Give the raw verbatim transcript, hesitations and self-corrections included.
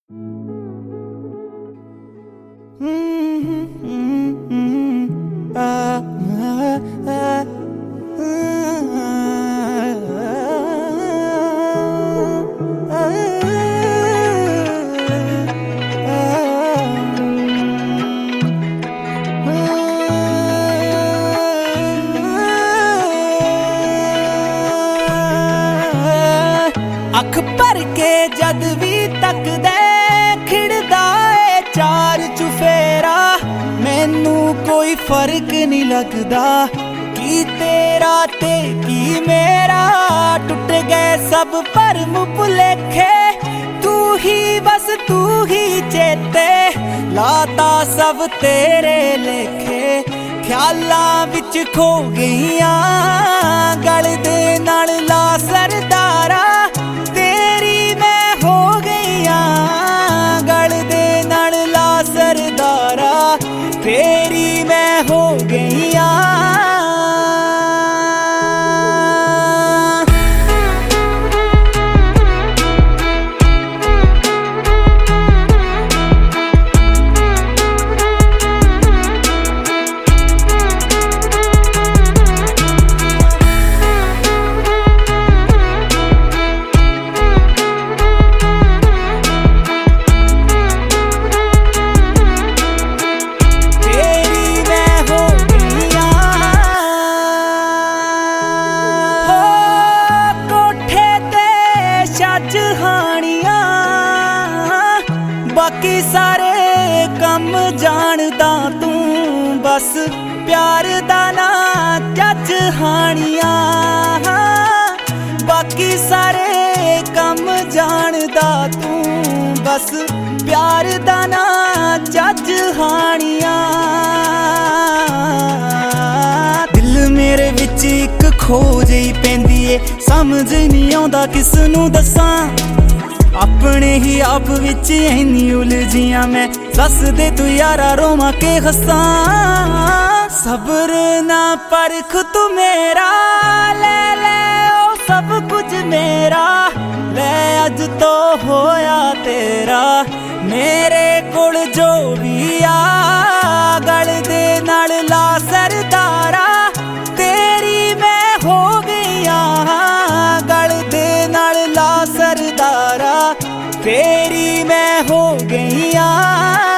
अख भर के जद भी तकदे खिड़दा ए चार चुफेरा, मैनू कोई फर्क नहीं लगदा की तेरा ते की मेरा। टुट गए सब भरम भुलेखे, तू ही बस तू ही चेते, लाता सब तेरे लेखे। ख्यालां विच खो गईयां गल दे नाल ला सरदारा, तेरी मैं हो गईयां गल दे नाल ला सरदारा, तेरी मैं हो गईयां। बाकी सारे कम जानदा तू, बस प्यार दा ना जज हानिया। बाकी सारे कम जानदा तू, बस प्यार दा ना जज हानिया। दिल मेरे विच इक खो जही पैंदी ए, समझ नहीं आउंदा किस नूं दसां। अपने ही आप विच इन्नी उलझियां मैं, दस दे तू यारा रोवां के हसां। सब्र ना परख तू मेरा, ले ले ओ सब कुछ मेरा, ले अज तो होया तेरा। मेरे कोल जो भी आ गल दे नाल ला सरदारा, तेरी मैं हो गईयां गल दे नाल ला सरदारा, तेरी मैं हो गईयां।